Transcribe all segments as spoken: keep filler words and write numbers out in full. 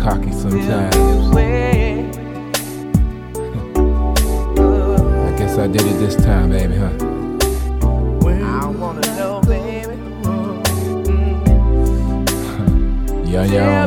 cocky sometimes. I guess I did it this time, baby, huh? I wanna know, baby. Yeah, yeah.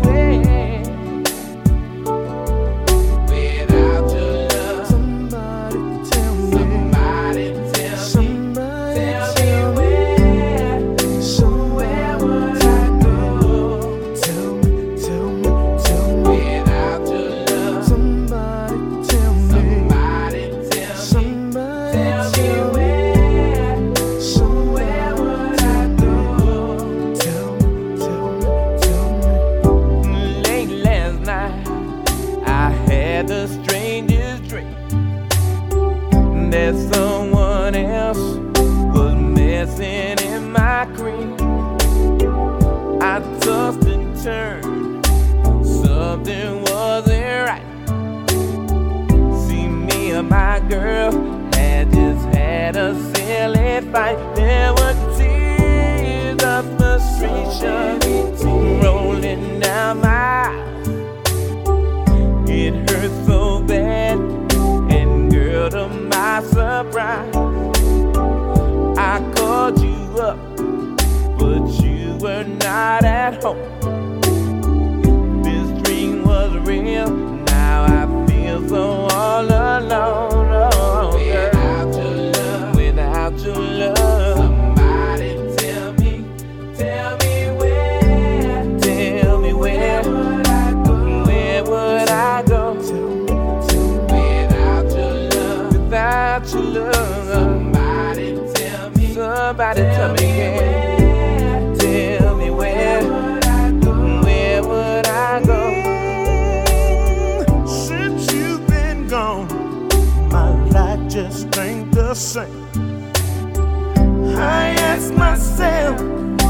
The strangest dream that someone else was messing in my cream. I tossed and turned, something wasn't right. See, me and my girl had just had a silly fight. There were tears of frustration rolling down my eyes. It hurt so bad, and girl, to my surprise, I called you up, but you were not at home. This dream was real, now I feel so all alone. Oh, without your love, without your love, somebody tell me, tell me where, tell me where. Without your love, somebody tell me, somebody tell me, yeah. Tell me where, where would I go? Since you've been gone, my life just ain't the same. I ask myself,